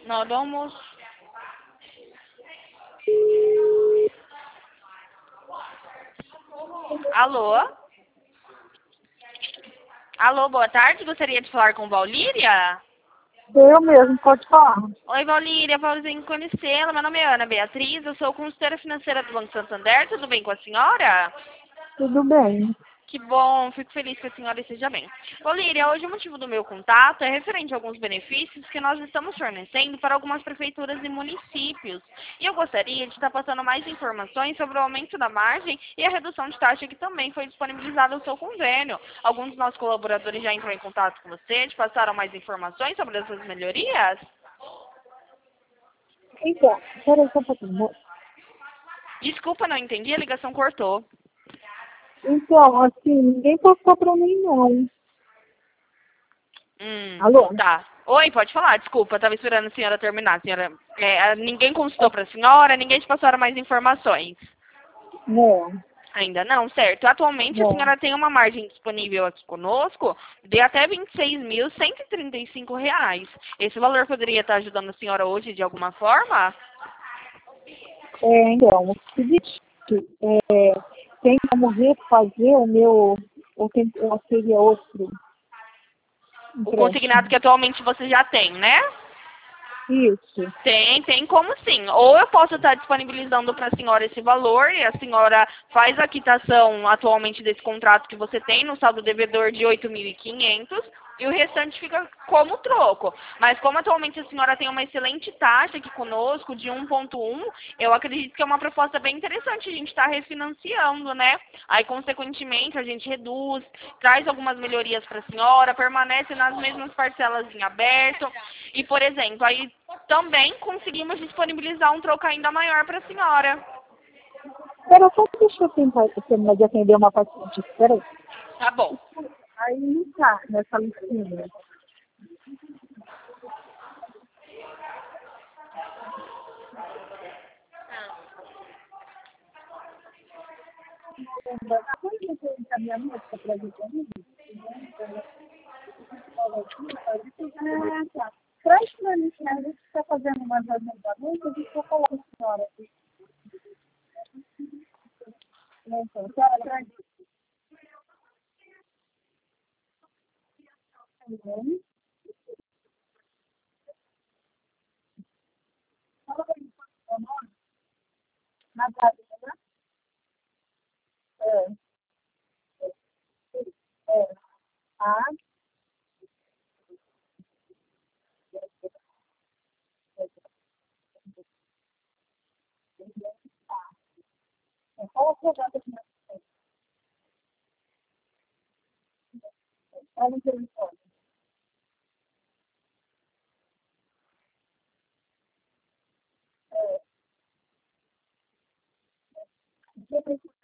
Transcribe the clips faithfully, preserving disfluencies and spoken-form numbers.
Na hora do almoço. Alô? Alô, boa tarde. Gostaria de falar com Valíria? Eu mesmo, pode falar. Oi, Valíria. Prazer em conhecê-la. Meu nome é Ana Beatriz. Eu sou consultora financeira do Banco Santander. Tudo bem com a senhora? Tudo bem. Que bom, fico feliz que a senhora esteja bem. Olíria, hoje o motivo do meu contato é referente a alguns benefícios que nós estamos fornecendo para algumas prefeituras e municípios. E eu gostaria de estar passando mais informações sobre o aumento da margem e a redução de taxa que também foi disponibilizada no seu convênio. Alguns dos nossos colaboradores já entrou em contato com você, te passaram mais informações sobre essas melhorias? Então, peraí só um pouquinho. Desculpa, não entendi, a ligação cortou. Então, assim, ninguém passou pra mim, não. Hum, Alô? tá. Oi, pode falar, desculpa, estava esperando a senhora terminar. Senhora, é, ninguém consultou para a senhora, ninguém te passaram mais informações. Não, Ainda não, certo. Atualmente a não. senhora tem uma margem disponível aqui conosco de até vinte e seis mil cento e trinta e cinco reais. Esse valor poderia estar ajudando a senhora hoje de alguma forma? É, então, o seguinte, é, tem como refazer o meu, ou, tem, ou seria outro O consignado empréstimo? que atualmente você já tem, né? Isso. Tem, tem como sim. Ou eu posso estar disponibilizando para a senhora esse valor e a senhora faz a quitação atualmente desse contrato que você tem no saldo devedor de oito mil e quinhentos e o restante fica como troco. Mas como atualmente a senhora tem uma excelente taxa aqui conosco de um ponto um, eu acredito que é uma proposta bem interessante a gente estar refinanciando, né? Aí, consequentemente, a gente reduz, traz algumas melhorias para a senhora, permanece nas mesmas parcelas em aberto. E, por exemplo, aí também conseguimos disponibilizar um troco ainda maior para a senhora. Espera só, deixa eu tentar terminar de atender uma paciente. Espera aí. Tá bom. Aí não tá nessa listinha. Pode você encaminhar a música pra gente ali? Ah, tá. Traz pra mim, né? A gente está fazendo uma reunião da música, a gente vai falar com a senhora. Então, senhora, traz. Também. Fala pra mim, o nome? Natália, né? É, é. A, é. Fala pra data que nós temos. Olha o telefone. Você precisa.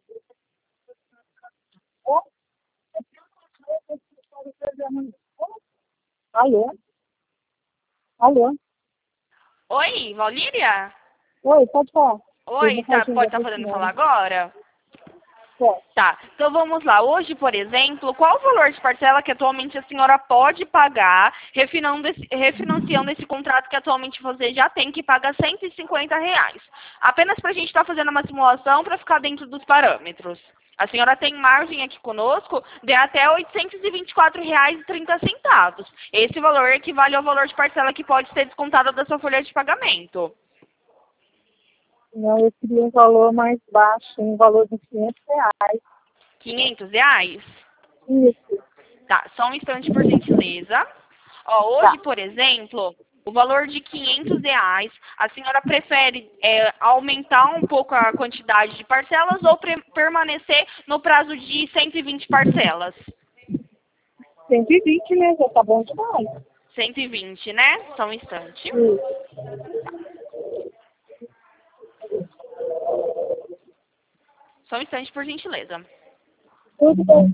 Ó, é que eu não sei se você pode fazer amanhã. Alô? Alô? Oi, Valíria? Oi, pode falar. Eu Oi, vou tá, fazer pode ainda estar para a podendo falar senhora. agora? Pode. Tá, então vamos lá. Hoje, por exemplo, qual o valor de parcela que atualmente a senhora pode pagar refinando esse- refinanciando esse contrato que atualmente você já tem, que paga cento e cinquenta reais? Apenas para a gente estar fazendo uma simulação para ficar dentro dos parâmetros. A senhora tem margem aqui conosco de até oitocentos e vinte e quatro reais e trinta centavos. Esse valor equivale ao valor de parcela que pode ser descontado da sua folha de pagamento. Não, eu queria um valor mais baixo, um valor de quinhentos reais. quinhentos reais? Isso. Tá, só um instante, por gentileza. Ó, Tá. hoje, por exemplo, o valor de quinhentos reais, a senhora prefere é, aumentar um pouco a quantidade de parcelas ou pre- permanecer no prazo de cento e vinte parcelas? cento e vinte, né? Já tá bom demais. cento e vinte, né? Só um instante. Isso. Só um instante, por gentileza. Tudo bem.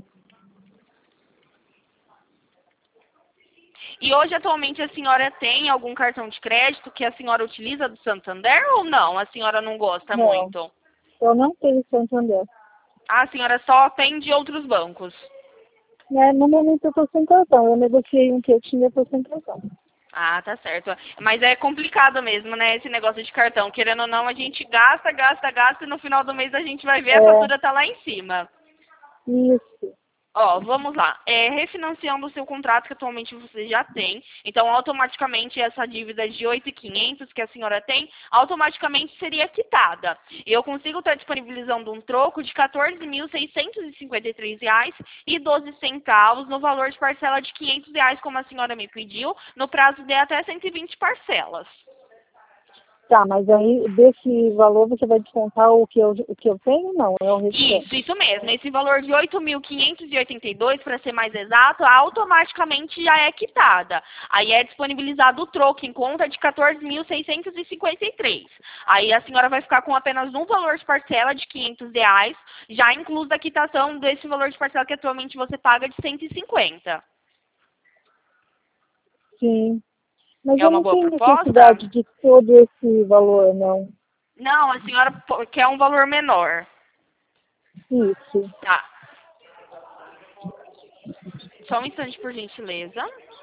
E hoje, atualmente, a senhora tem algum cartão de crédito que a senhora utiliza do Santander ou não? A senhora não gosta Não, muito? eu não tenho Santander. A senhora só tem de outros bancos? Né? No momento eu estou sem cartão. Eu negociei um que eu tinha, eu estou sem cartão. Ah, tá certo. Mas é complicado mesmo, né, esse negócio de cartão. Querendo ou não, a gente gasta, gasta, gasta e no final do mês a gente vai ver a É, fatura tá lá em cima. isso. Ó, vamos lá. É, refinanciando o seu contrato que atualmente você já tem. Então, automaticamente, essa dívida de oito mil e quinhentos que a senhora tem, automaticamente seria quitada. E eu consigo estar disponibilizando um troco de quatorze mil seiscentos e cinquenta e três reais e doze centavos no valor de parcela de quinhentos reais, como a senhora me pediu, no prazo de até cento e vinte parcelas. Tá, mas aí desse valor você vai descontar o que eu, o que eu tenho? Não, é o restante. Isso, isso mesmo. Esse valor de oito mil quinhentos e oitenta e dois, para ser mais exato, automaticamente já é quitada. Aí é disponibilizado o troco em conta de quatorze mil seiscentos e cinquenta e três. Aí a senhora vai ficar com apenas um valor de parcela de quinhentos reais, já incluso a quitação desse valor de parcela que atualmente você paga de cento e cinquenta. Sim. Mas É eu uma não boa tenho proposta? necessidade de todo esse valor, não. Não, a senhora po- quer um valor menor. Isso. Tá. Só um instante, por gentileza.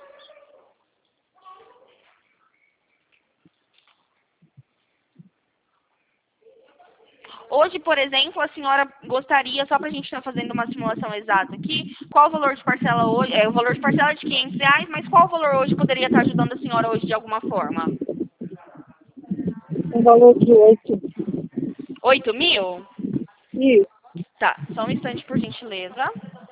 Hoje, por exemplo, a senhora gostaria, só para a gente estar fazendo uma simulação exata aqui, qual o valor de parcela hoje? É o valor de parcela é de quinhentos reais, mas qual o valor hoje poderia estar ajudando a senhora hoje de alguma forma? Um valor de oito. oito mil? Isso. Tá, só um instante, por gentileza.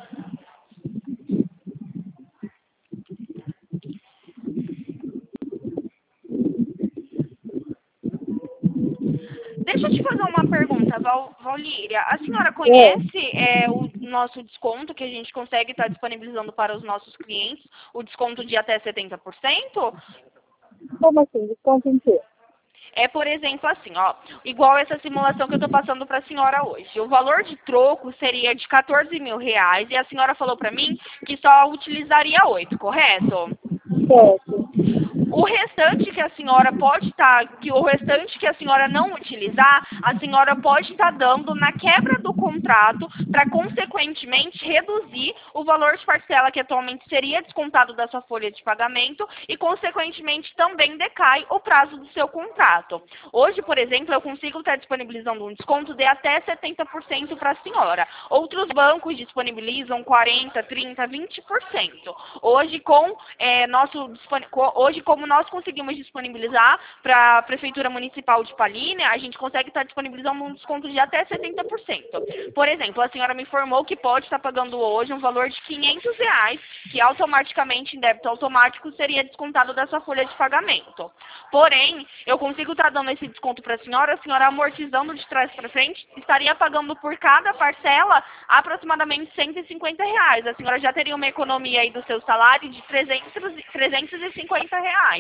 Deixa eu te fazer uma pergunta, Val, Valíria. A senhora É. conhece é, o nosso desconto que a gente consegue estar disponibilizando para os nossos clientes? O desconto de até setenta por cento? Como assim? Desconto em quê? É, por exemplo, assim, ó, igual essa simulação que eu estou passando para a senhora hoje. O valor de troco seria de quatorze mil reais e a senhora falou para mim que só utilizaria oito, correto? Certo. O restante que a senhora pode estar, que o restante que a senhora não utilizar, a senhora pode estar dando na quebra do contrato para consequentemente reduzir o valor de parcela que atualmente seria descontado da sua folha de pagamento e consequentemente também decai o prazo do seu contrato. Hoje, por exemplo, eu consigo estar disponibilizando um desconto de até setenta por cento para a senhora. Outros bancos disponibilizam quarenta, trinta, vinte por cento. Hoje com é, nosso hoje como nós conseguimos disponibilizar para a Prefeitura Municipal de Paulínia, a gente consegue estar disponibilizando um desconto de até setenta por cento. Por exemplo, a senhora me informou que pode estar pagando hoje um valor de quinhentos reais, que automaticamente, em débito automático, seria descontado da sua folha de pagamento. Porém, eu consigo estar dando esse desconto para a senhora, a senhora amortizando de trás para frente, estaria pagando por cada parcela aproximadamente cento e cinquenta reais. A senhora já teria uma economia aí do seu salário de trezentos, trezentos e cinquenta reais.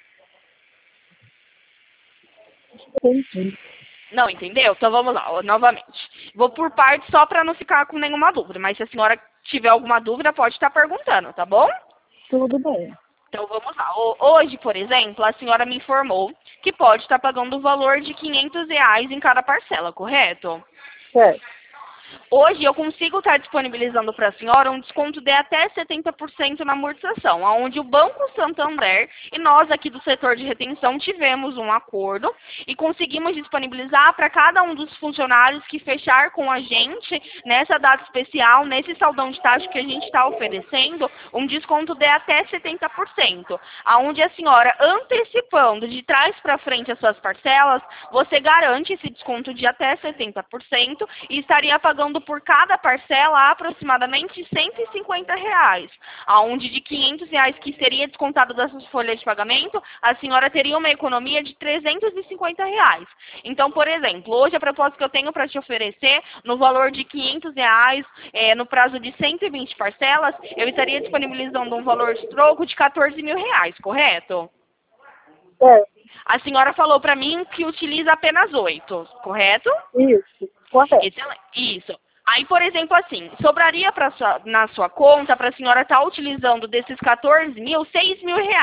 Entendi. Não, entendeu? Então vamos lá, ó, novamente. Vou por partes só para não ficar com nenhuma dúvida, mas se a senhora tiver alguma dúvida, pode estar perguntando, tá bom? Tudo bem. Então vamos lá. Hoje, por exemplo, a senhora me informou que pode estar pagando o valor de quinhentos reais em cada parcela, correto? Certo. Hoje eu consigo estar disponibilizando para a senhora um desconto de até setenta por cento na amortização, onde o Banco Santander e nós aqui do setor de retenção tivemos um acordo e conseguimos disponibilizar para cada um dos funcionários que fechar com a gente nessa data especial, nesse saldão de taxa que a gente está oferecendo, um desconto de até setenta por cento, onde a senhora, antecipando de trás para frente as suas parcelas, você garante esse desconto de até setenta por cento e estaria pagando por cada parcela aproximadamente cento e cinquenta reais, aonde de quinhentos reais que seria descontado das suas folhas de pagamento, a senhora teria uma economia de trezentos e cinquenta reais. Então, por exemplo, hoje a proposta que eu tenho para te oferecer, no valor de quinhentos reais, é, no prazo de cento e vinte parcelas, eu estaria disponibilizando um valor de troco de quatorze mil reais, correto? Certo. A senhora falou para mim que utiliza apenas oito, correto? Isso. Correto. Excelente. Isso. Aí, por exemplo, assim, sobraria pra sua, na sua conta para a senhora estar utilizando desses quatorze mil, seis mil reais.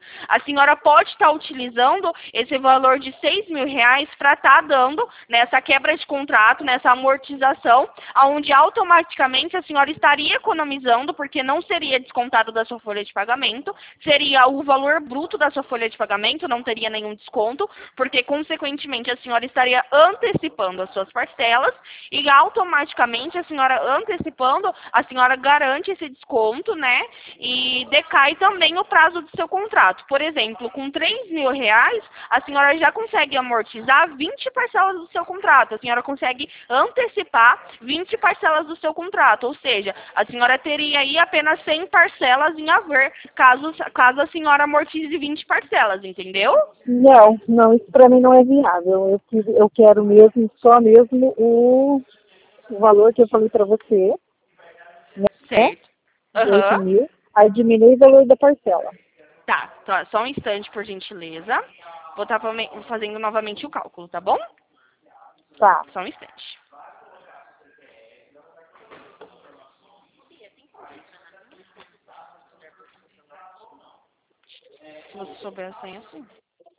a senhora pode estar utilizando esse valor de seis mil reais para estar dando nessa quebra de contrato, nessa amortização, onde automaticamente a senhora estaria economizando, porque não seria descontado da sua folha de pagamento, seria o valor bruto da sua folha de pagamento, não teria nenhum desconto, porque consequentemente a senhora estaria antecipando as suas parcelas e automaticamente a senhora antecipando, a senhora garante esse desconto, né? E decai também o prazo do seu contrato. Por exemplo, com três mil reais, a senhora já consegue amortizar vinte parcelas do seu contrato. A senhora consegue antecipar vinte parcelas do seu contrato. Ou seja, a senhora teria aí apenas cem parcelas em haver, caso, caso a senhora amortize vinte parcelas, entendeu? Não, não, isso para mim não é viável. Eu, quis- eu quero mesmo, só mesmo o, o valor que eu falei para você, né? Certo. De oito Aham. mil, aí diminui o valor da parcela. Tá, tá, só um instante, por gentileza. Vou estar fazendo novamente o cálculo, tá bom? Tá. Só um instante. Se você souber a senha, sim.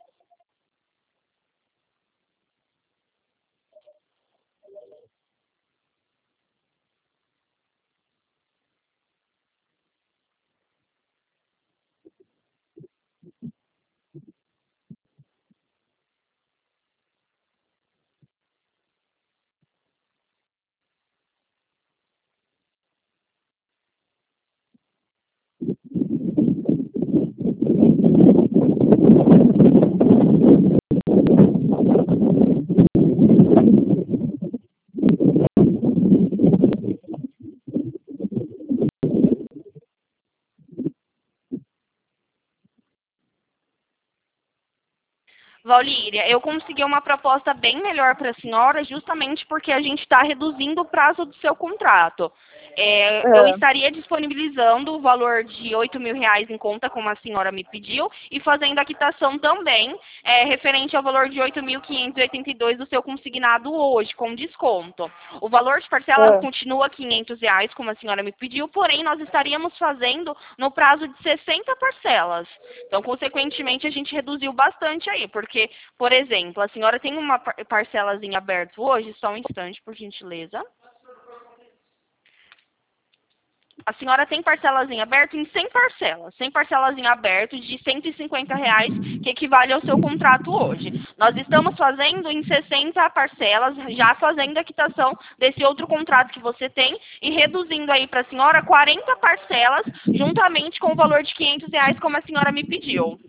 Valíria, eu consegui uma proposta bem melhor para a senhora, justamente porque a gente está reduzindo o prazo do seu contrato. É, eu É, estaria disponibilizando o valor de oito mil reais em conta, como a senhora me pediu, e fazendo a quitação também, é, referente ao valor de oito mil quinhentos e oitenta e dois do seu consignado hoje, com desconto. O valor de parcela é. continua quinhentos reais, como a senhora me pediu, porém nós estaríamos fazendo no prazo de sessenta parcelas. Então, consequentemente, a gente reduziu bastante aí, porque, por exemplo, a senhora tem uma par- parcelas em aberto hoje, só um instante, por gentileza. A senhora tem parcelas em aberto em cem parcelas, cem parcelas em aberto de cento e cinquenta reais, que equivale ao seu contrato hoje. Nós estamos fazendo em sessenta parcelas, já fazendo a quitação desse outro contrato que você tem e reduzindo aí para a senhora quarenta parcelas, juntamente com o valor de quinhentos reais, como a senhora me pediu.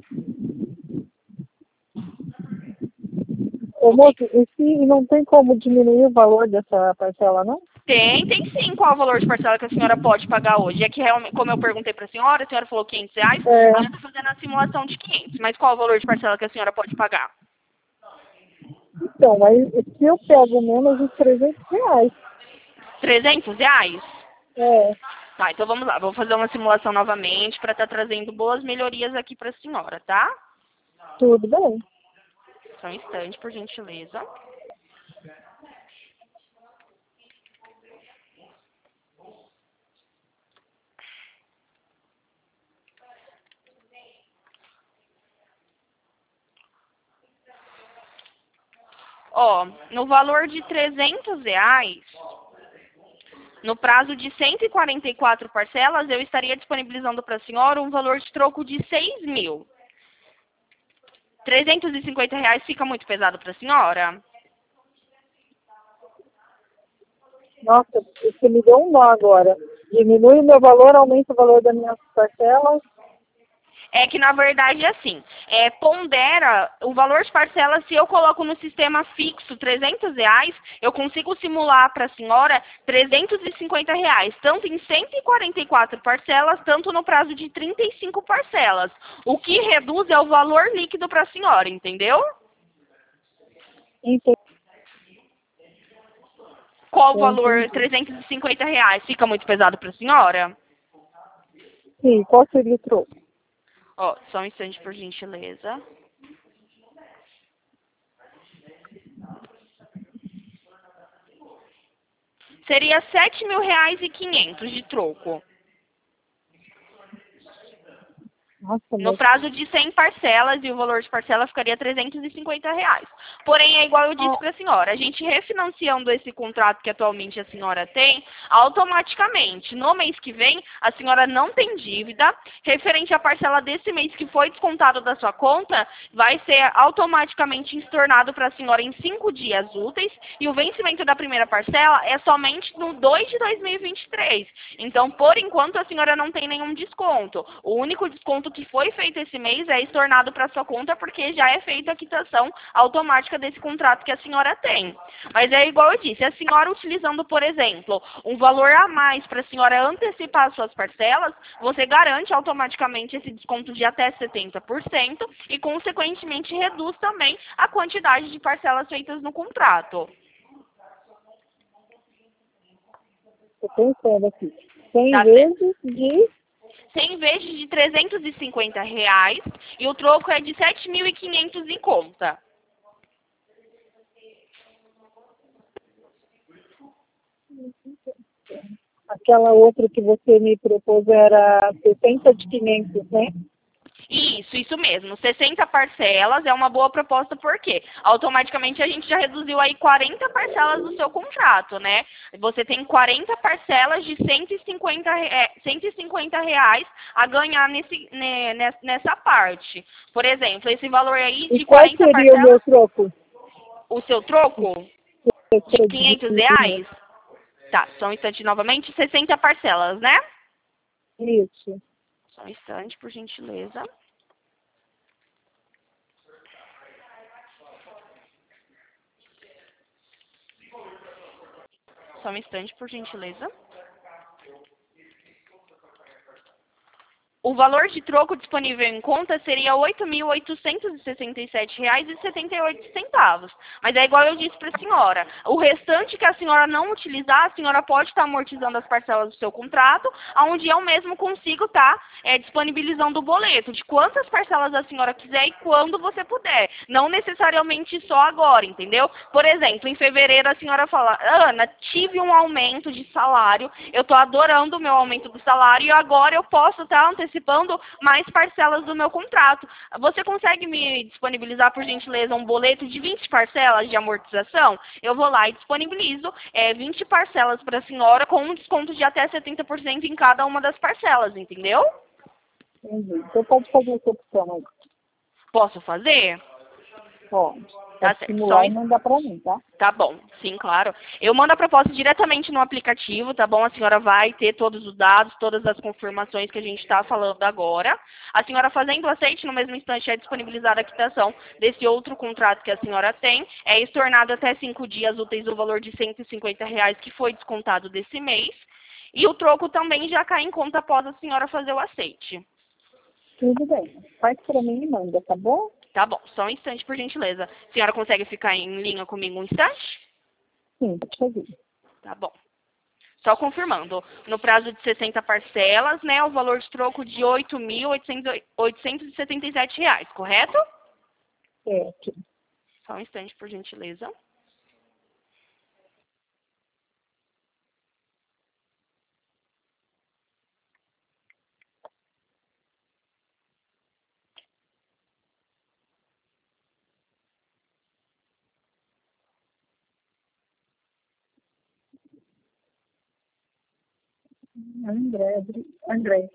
Ô, O que moço, e se não tem como diminuir o valor dessa parcela, não? tem, tem sim. Qual o valor de parcela que a senhora pode pagar hoje? É que realmente, como eu perguntei para a senhora, a senhora falou quinhentos reais, É, ela está fazendo a simulação de quinhentos. Mas qual o valor de parcela que a senhora pode pagar? então, mas se eu pego menos de trezentos reais, trezentos reais? é, Tá, então vamos lá. Vou fazer uma simulação novamente para estar trazendo boas melhorias aqui para a senhora, tá? tudo bem. Só um instante, por gentileza. Ó, no valor de trezentos reais, no prazo de cento e quarenta e quatro parcelas, eu estaria disponibilizando para a senhora um valor de troco de seis mil. trezentos e cinquenta reais fica muito pesado para a senhora? Nossa, você me deu um nó agora. Diminui o meu valor, aumenta o valor das minhas parcelas. É que, na verdade, é assim, é, pondera o valor de parcela, se eu coloco no sistema fixo trezentos reais, eu consigo simular para a senhora trezentos e cinquenta reais, tanto em cento e quarenta e quatro parcelas, tanto no prazo de trinta e cinco parcelas. O que reduz é o valor líquido para a senhora, entendeu? Entendi, Qual o valor? entendi. trezentos e cinquenta reais. Fica muito pesado para a senhora? Sim, qual seria o troco? Ó, só um instante, por gentileza. Seria sete mil reais e quinhentos de troco. Nossa, No mas prazo de cem parcelas, e o valor de parcela ficaria trezentos e cinquenta reais. Porém, é igual eu disse ó, para a senhora, a gente refinanciando esse contrato que atualmente a senhora tem, automaticamente, no mês que vem, a senhora não tem dívida, referente à parcela desse mês que foi descontado da sua conta, vai ser automaticamente estornado para a senhora em cinco dias úteis, e o vencimento da primeira parcela é somente no dois de dois mil e vinte e três. Então, por enquanto, a senhora não tem nenhum desconto. O único desconto que foi feito esse mês é estornado para sua conta porque já é feita a quitação automática desse contrato que a senhora tem. Mas é igual eu disse, a senhora utilizando, por exemplo, um valor a mais para a senhora antecipar as suas parcelas, você garante automaticamente esse desconto de até setenta por cento e, consequentemente, reduz também a quantidade de parcelas feitas no contrato. tô pensando aqui. cem Tá certo? vezes de... cem vezes de trezentos e cinquenta reais e o troco é de sete mil e quinhentos em conta. Aquela outra que você me propôs era sessenta de quinhentos, né? Isso, isso mesmo. sessenta parcelas é uma boa proposta porque automaticamente a gente já reduziu aí quarenta parcelas do seu contrato, né? Você tem quarenta parcelas de cento e cinquenta, é, cento e cinquenta reais a ganhar nesse, né, nessa nessa parte. Por exemplo, esse valor aí E de qual quarenta seria o meu parcelas, troco? o seu troco de De... quinhentos reais, tá, só um instante novamente, sessenta parcelas, né? Isso. Só um instante, por gentileza. Só um instante, por gentileza. O valor de troco disponível em conta seria oito mil oitocentos e sessenta e sete reais e setenta e oito centavos. Mas é igual eu disse para a senhora. O restante que a senhora não utilizar, a senhora pode estar amortizando as parcelas do seu contrato, onde eu mesmo consigo estar é, disponibilizando o boleto de quantas parcelas a senhora quiser e quando você puder. Não necessariamente só agora, entendeu? Por exemplo, em fevereiro a senhora fala, Ana, tive um aumento de salário, eu estou adorando o meu aumento do salário e agora eu posso estar antecipando mais parcelas do meu contrato. Você consegue me disponibilizar, por gentileza, um boleto de vinte parcelas de amortização? Eu vou lá e disponibilizo é, vinte parcelas para a senhora com um desconto de até setenta por cento em cada uma das parcelas, entendeu? Entendi. Então pode fazer essa opção aí. Posso fazer? Pode. Tá Pode certo. Só simular um e mandar para mim, tá? Tá bom, sim, claro. Eu mando a proposta diretamente no aplicativo, tá bom? A senhora vai ter todos os dados, todas as confirmações que a gente está falando agora. A senhora fazendo o aceite, no mesmo instante é disponibilizada a quitação desse outro contrato que a senhora tem. É estornado até cinco dias úteis o valor de cento e cinquenta reais que foi descontado desse mês. E o troco também já cai em conta após a senhora fazer o aceite. Tudo bem. Faz para mim e manda, tá bom? Tá bom, só um instante, por gentileza. A senhora consegue ficar em linha comigo um instante? Sim, deixa eu ver. Tá bom. Só confirmando, no prazo de sessenta parcelas, né, o valor de troco de oito mil oitocentos e setenta e sete reais, correto? Certo. Só um instante, por gentileza. André, Adri- André.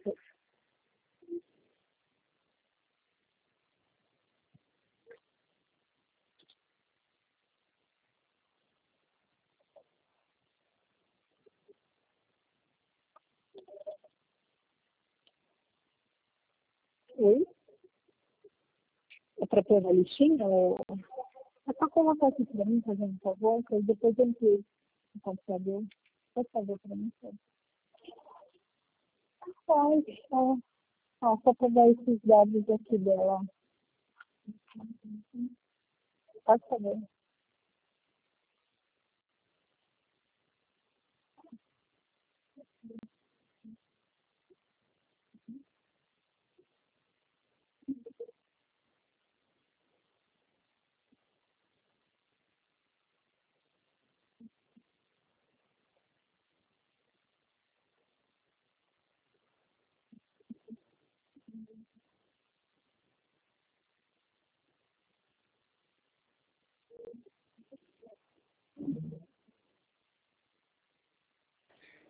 Oi? É para pôr na listinha? Ou... É só colocar aqui para mim, fazendo um favor, que aí depois eu entro no computador. Pode fazer para mim, sabe? Faz, ó, ó, só para dar esses dados aqui dela. Pode fazer.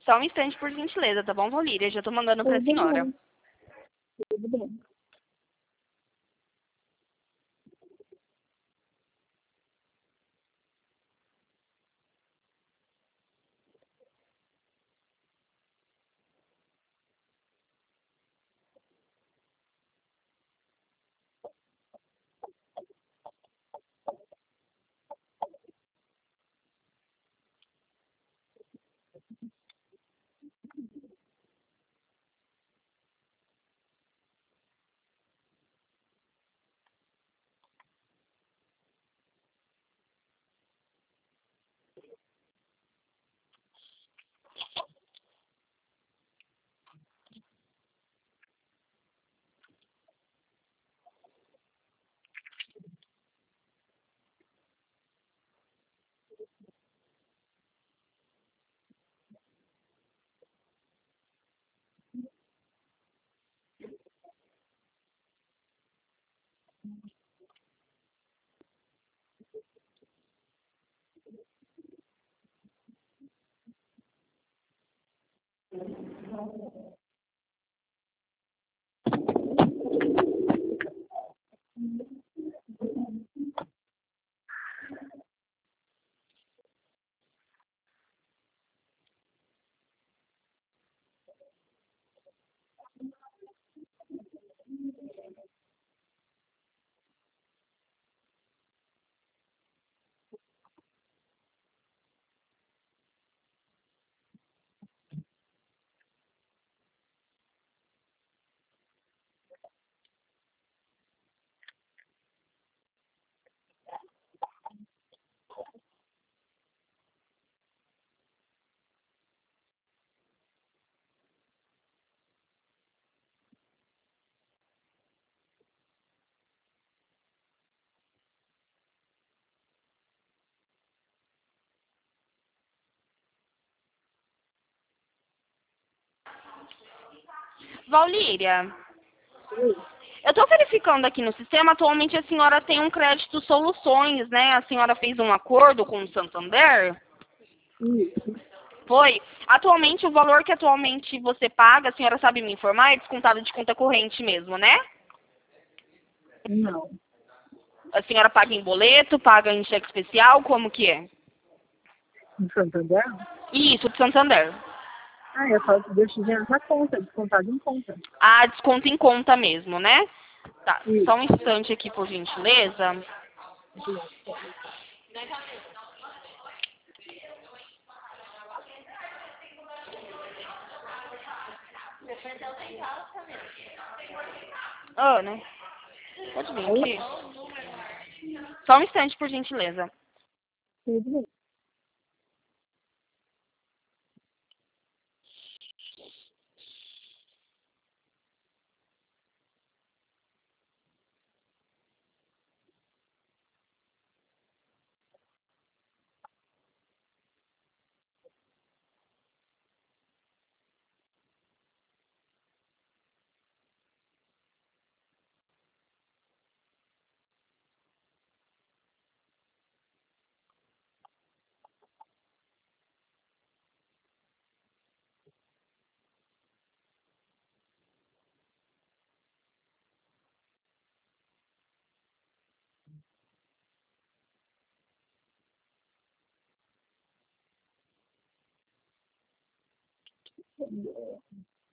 Só um instante, por gentileza, tá bom, Valíria? Já tô mandando pra Tudo senhora. bem. Tudo bem. Valíria, Oi. eu tô verificando aqui no sistema, atualmente a senhora tem um crédito soluções, né? A senhora fez um acordo com o Santander? Isso. Foi. Atualmente, o valor que atualmente você paga, a senhora sabe me informar, é descontado de conta corrente mesmo, né? Não. A senhora paga em boleto, paga em cheque especial, como que é? Em Santander? Isso, de Santander. Ah, eu só deixo dinheiro na conta, descontado em conta. Ah, desconto em conta mesmo, né? Tá, só Isso. um instante aqui, por gentileza. Ana, pode vir Oi? aqui? Só um instante, por gentileza. Tudo bem.